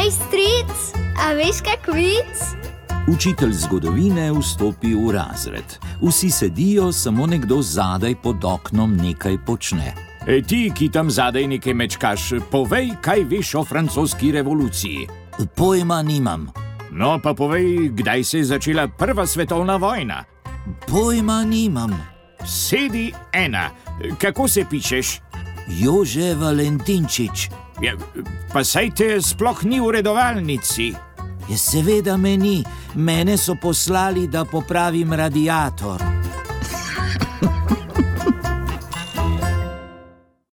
Hej, stric, a veš kak vic? Učitelj zgodovine vstopi v razred. Vsi sedijo, samo nekdo zadaj pod oknom nekaj počne. Ti, ki tam zadaj nekaj mečkaš, povej, kaj veš o francoski revoluciji. Pojma nimam. No, pa povej, kdaj se je začela prva svetovna vojna. Pojma nimam. Sedi 1. Kako se pišeš? Jože Valentinčič. Ja, pa saj te sploh ni v redovalnici. Seveda me ni. Mene so poslali, da popravim radiator.